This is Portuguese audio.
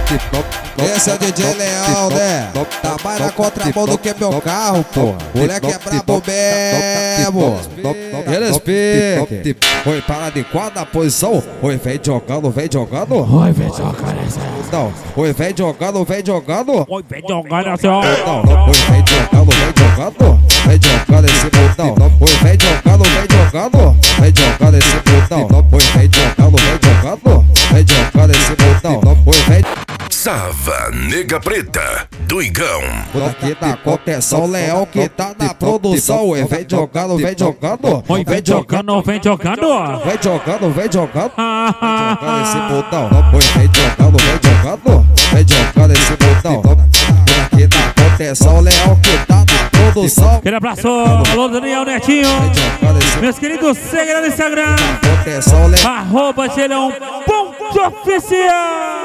Esse é o DJ Leão, né? Tá mais na contramão do que meu carro, porra. Moleque é brabo mesmo. Respeite. Oi, para de qual posição? Oi, vem jogando, vem jogando. Oi, vem jogando essa. Não, oi, vem jogando, vem jogando. Oi, vem jogando essa. Não, oi, vem jogando, vem jogando. Vem jogando esse botão. Oi, vem jogando, vem jogando. Vem jogando esse botão. Oi, vem jogando, vem jogando. Vem jogando esse botão. Oi, vem. Sava Nega Preta do Igão. Por aqui tá acontecendo, o Leão que tá na produção. Oi, vem jogando, vem jogando. Oi, vem jogando, vem jogando. Vem jogando, vem jogando. Vem jogando esse botão. Oi, vem jogando, vem jogando. Vem jogando esse botão. Por aqui tá acontecendo, o Leão que tá na produção. Aquele abraço, alô Daniel Netinho. Meus queridos, siga no Instagram. @gelão.oficial.